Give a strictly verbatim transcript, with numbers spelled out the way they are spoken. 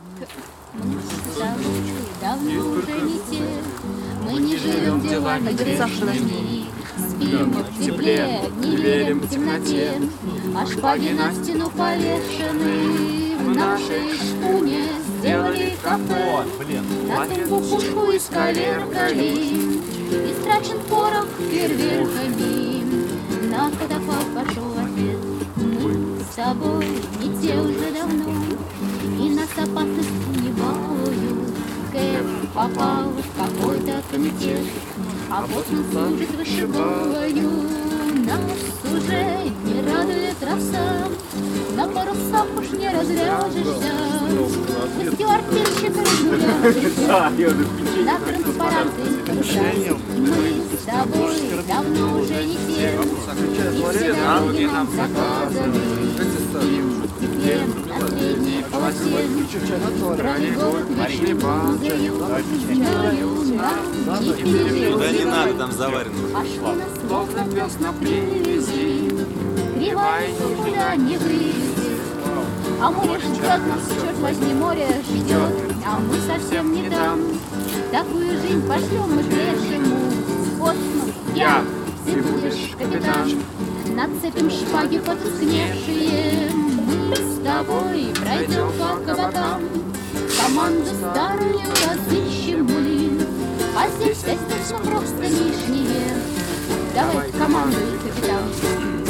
Мы с тобой давно уже не те. Мы не живем делами грешными, спим в тепле, не верим в темноте. А шпаги на стену повешены, в нашей шхуне сделали кафе. На тумбу пушку из каверками, истрачен порох фейерверками. На катафалк пошел ответ. Мы с тобой не те уже давно, и нас опасность не волнует. Кэп попал в какой-то комитет, а вот он служит вышибалою. Нас уже не радует роса, на парусах уж не развяжешься. И стюардельщик разгуляешься на транспаранты паруса. Мы с тобой давно уже не те, и все дороги нам заказаны. Теплем на средней полосе, брали город вечной базою. Нам не перевезли. Да не надо, там заварено. А шхуна словно пес на привязи, кривая никуда не вывезет. А море ждет нас, черт возьми, море ждет, а мы совсем не там. Такую жизнь пошлем мы к лешему. Вот я, ты будешь капитан. Нацепим шпаги потускневшие, мы с тобой пройдем по кабакам. Команду старую разыщем блин, а здесь, здесь точно просто лишнее. Давай командуй, капитан.